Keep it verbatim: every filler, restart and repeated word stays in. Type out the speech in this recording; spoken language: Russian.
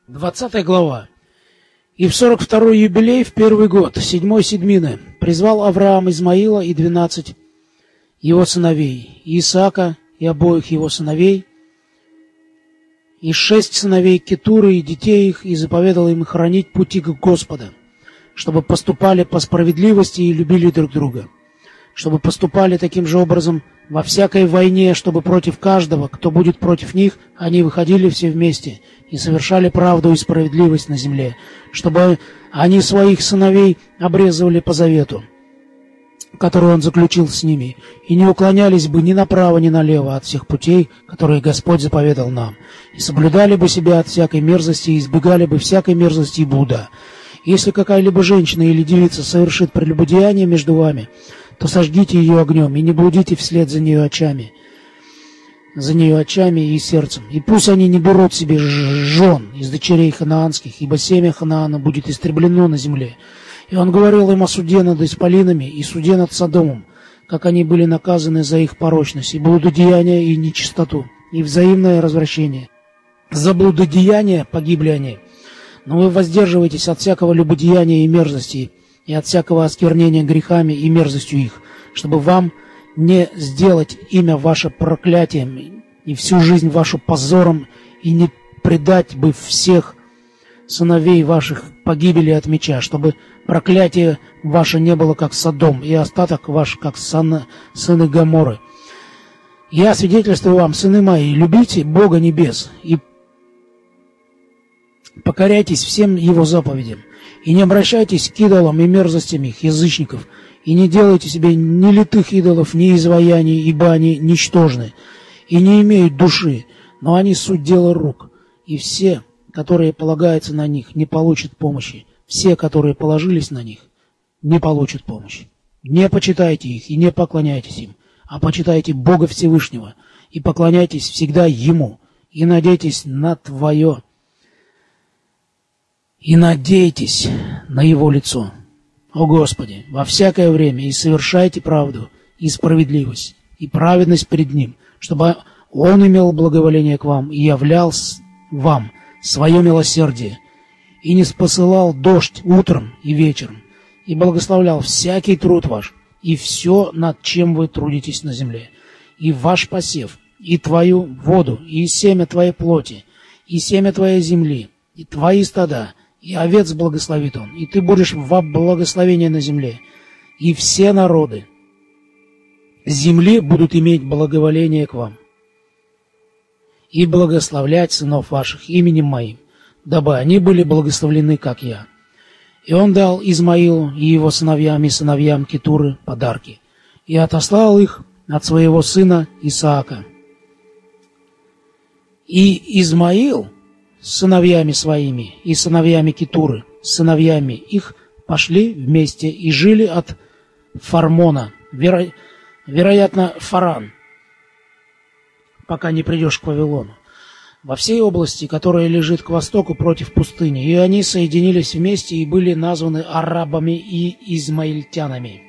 Двадцатая глава. И в сорок второй юбилей, в первый год, седьмой седмины, призвал Авраам Измаила и двенадцать его сыновей, и Исаака и обоих его сыновей, и шесть сыновей Кетуры и детей их, и заповедал им хранить пути Господа, чтобы поступали по справедливости и любили друг друга, чтобы поступали таким же образом во всякой войне, чтобы против каждого, кто будет против них, они выходили все вместе и совершали правду и справедливость на земле, чтобы они своих сыновей обрезывали по завету, который он заключил с ними, и не уклонялись бы ни направо, ни налево от всех путей, которые Господь заповедал нам, и соблюдали бы себя от всякой мерзости, и избегали бы всякой мерзости и блуда. Если какая-либо женщина или девица совершит прелюбодеяние между вами, то сожгите ее огнем, и не блудите вслед за нее очами, за нее очами и сердцем. И пусть они не берут себе жен из дочерей ханаанских, ибо семя Ханаана будет истреблено на земле. И он говорил им о суде над исполинами и суде над Содомом, как они были наказаны за их порочность, и блудодеяние, и нечистоту, и взаимное развращение. За блудодеяние погибли они. Но вы воздерживаетесь от всякого любодеяния и мерзости, и от всякого осквернения грехами и мерзостью их, чтобы вам не сделать имя ваше проклятием и всю жизнь вашу позором, и не предать бы всех сыновей ваших погибели от меча, чтобы проклятие ваше не было как Содом, и остаток ваш как сан, сыны Гоморры. Я свидетельствую вам, сыны мои, любите Бога небес и покоряйтесь всем Его заповедям, и не обращайтесь к идолам и мерзостям их, язычников, и не делайте себе ни литых идолов, ни изваяний, ибо они ничтожны, и не имеют души, но они суть дела рук, и все, которые полагаются на них, не получат помощи, все, которые положились на них, не получат помощи. Не почитайте их и не поклоняйтесь им, а почитайте Бога Всевышнего, и поклоняйтесь всегда Ему, и надейтесь на Твое, и надейтесь на Его лицо. О Господи, во всякое время и совершайте правду, и справедливость, и праведность пред Ним, чтобы Он имел благоволение к вам и являл вам свое милосердие, и не спосылал дождь утром и вечером, и благословлял всякий труд ваш, и все, над чем вы трудитесь на земле, и ваш посев, и твою воду, и семя твоей плоти, и семя твоей земли, и твои стада, и овец благословит Он, и ты будешь во благословении на земле, и все народы земли будут иметь благоволение к вам, и благословлять сынов ваших именем моим, дабы они были благословлены, как я. И он дал Измаилу и его сыновьям и сыновьям Кетуры подарки, и отослал их от своего сына Исаака. И Измаил с сыновьями своими и сыновьями Кетуры, с сыновьями их, пошли вместе и жили от Фармона, веро... вероятно, Фаран, пока не придешь к Вавилону, во всей области, которая лежит к востоку против пустыни, и они соединились вместе и были названы арабами и измаильтянами.